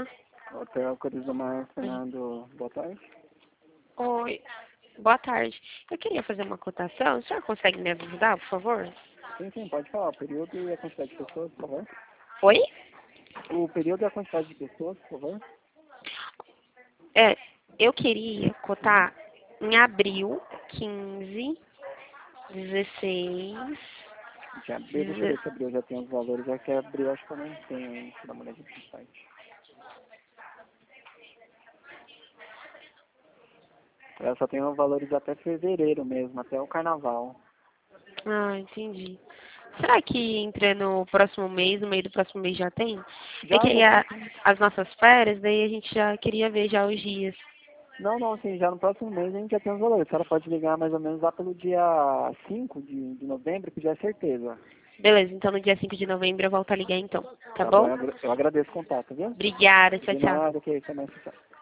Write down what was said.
Hotel Cores do Mar, Fernando, boa tarde. Oi, boa tarde. Eu queria fazer uma cotação. O senhor consegue me ajudar, por favor? Sim, pode falar. O período e a quantidade de pessoas, por favor. Oi? O período e a quantidade de pessoas, por favor. Eu queria cotar em abril, 15, 16, De abril, deixa eu ver se abril já tem os valores. É que abril acho que eu não tenho ainda. Deixa eu dar uma olhadinha no site. Eu só tenho valores até fevereiro mesmo, até o carnaval. Ah, entendi. Será que entra no próximo mês, no meio do próximo mês já tem? É que Já aí tem sim. as nossas férias, daí a gente já queria ver já os dias. Não, sim, já no próximo mês a gente já tem os valores. A senhora pode ligar mais ou menos lá pelo dia 5 de novembro, que já é certeza. Beleza, então no dia 5 de novembro eu volto a ligar então, tá Tá bom, bom? eu agradeço o contato, viu? Obrigada, tchau, De tchau. nada, que isso, é mais tchau.